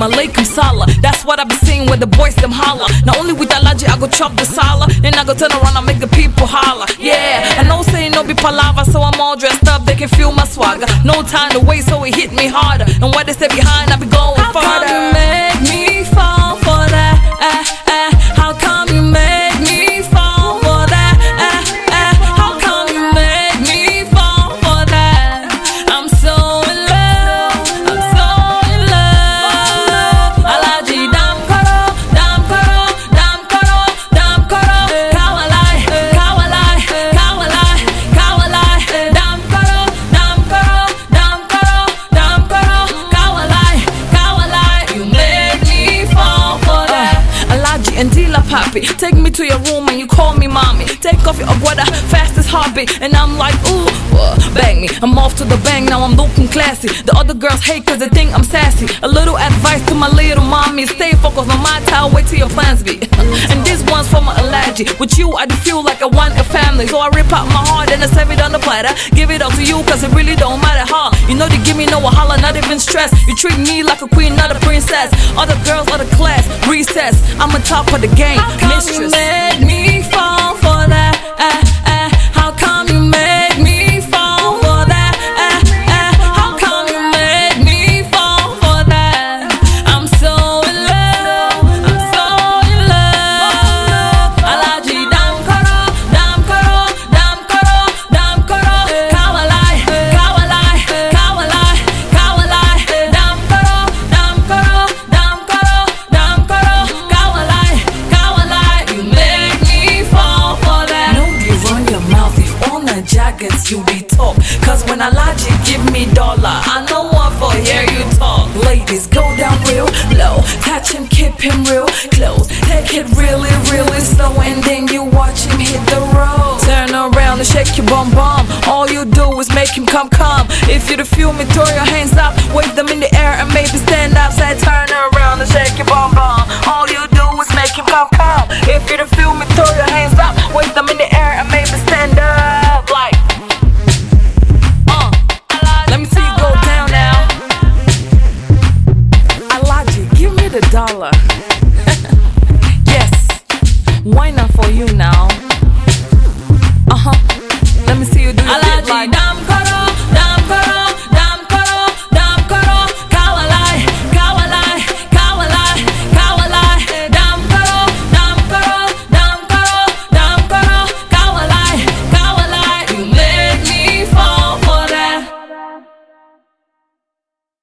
alaikum salah. That's what I be saying when the boys them holler. Not only with Alaji, I go chop the sala, then I go turn around and make the people holler. Yeah, I know saying no be palava, so I'm all dressed up, they can feel my swagger. No time to wait, so it hit me harder. And what they say behind, I be going farther. How come you make me fall for that? How come you make me fall for that? How come you make me fall for that? I'm so in love, I'm so in love. Alaji dam karo, dam karo, dam karo, dam karo. Kawalai, kawalai, kawalai, kawalai. Dam karo, dam karo, dam karo, dam karo. Kawalai, kawalai. You make me fall for that. Alaji and Dila Papi, take me to your room and you call me mommy. Take off your abuela, fastest heartbeat, and I'm like, ooh, bang me. I'm off to the bang, now I'm looking classy. The other girls hate cause they think I'm sassy. A little advice to my little mommy, stay focused on my time, wait till your plans be. And this one's for my allergy. With you, I do feel like I want a family. So I rip out my heart and I serve it on the platter. Give it all to you cause it really don't matter, huh? You know they give me no wahala, not even stress. You treat me like a queen, not a princess. Other girls, other class, recess. I'm on top of the game, mistress. How come you made me fall for that? How come you made me fall for that? How come you made me fall for that? I'm so in love, I'm so in love. Alaji dam karo, dam karo, dam karo, dam karo. Kawalai, kawalai, kawalai, kawalai. Dam karo, dam karo, dam karo, dam karo. Kawalai, kawalai. You make me fall for that. No, you run your mouth if on the jackets you be talk. Cause when Alaji give me dollar, I know one for hear you talk. Ladies, go down real low, touch him, keep him real close. Take it really, really slow, and then you watch him hit the road. Turn around and shake your bum bum. All you do is make him come. If you feel me, throw your hands